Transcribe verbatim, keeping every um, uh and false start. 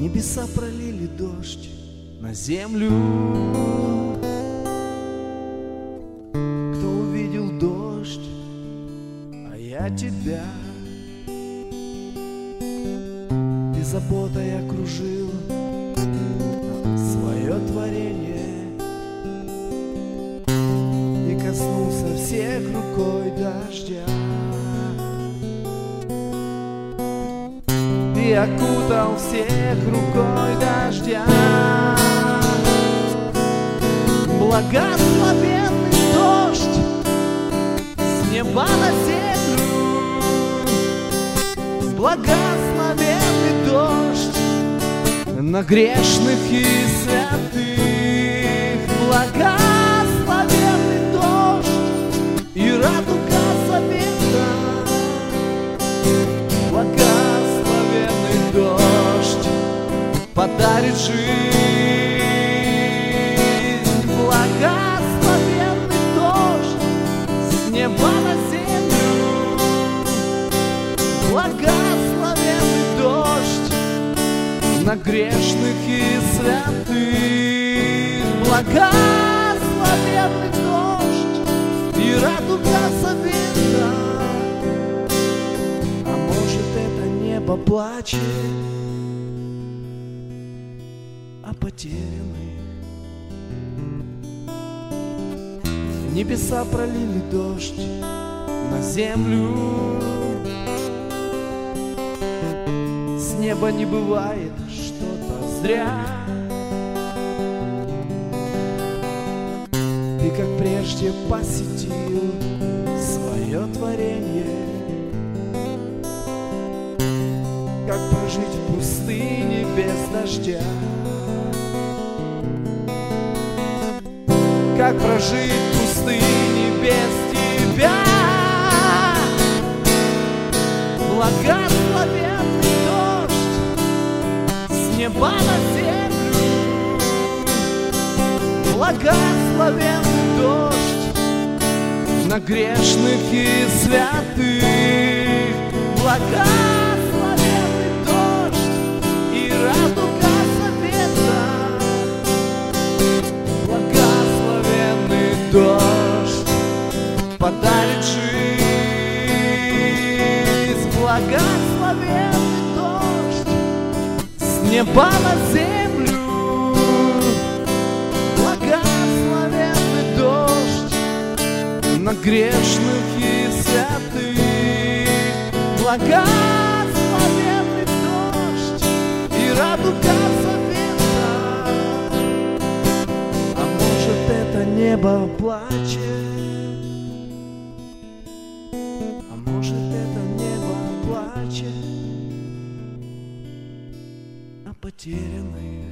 Небеса пролили дождь на землю. Кто увидел дождь, а я тебя, и заботой окружил свое творение, и коснулся всех рукой дождя, и окутал всех рукой дождя. Благословенный дождь с неба на землю, благословенный дождь на грешных и святых, благословенный дождь и радуга завета, благословенный дождь подарит жизнь, благословенный дождь с неба на землю, благословенный дождь на грешных и святых, благословенный дождь и радуга завета. А может, это небо плачет о потерянных. Небеса пролили дождь на землю. С неба не бывает что-то зря. Ты, как прежде, посетил свое творение. Как прожить в пустыне без дождя? Как прожить в пустыне без тебя? Благословенный дождь с неба на землю, благословенный дождь на грешных и святых, благословенный дождь и радуга завета, благословенный дождь подарит жизнь, благословенный дождь с неба на землю, благословенный дождь на грешных и святых, благословенный дождь и радуга завета. А может, это небо плачет? А может, это небо плачет о потерянных?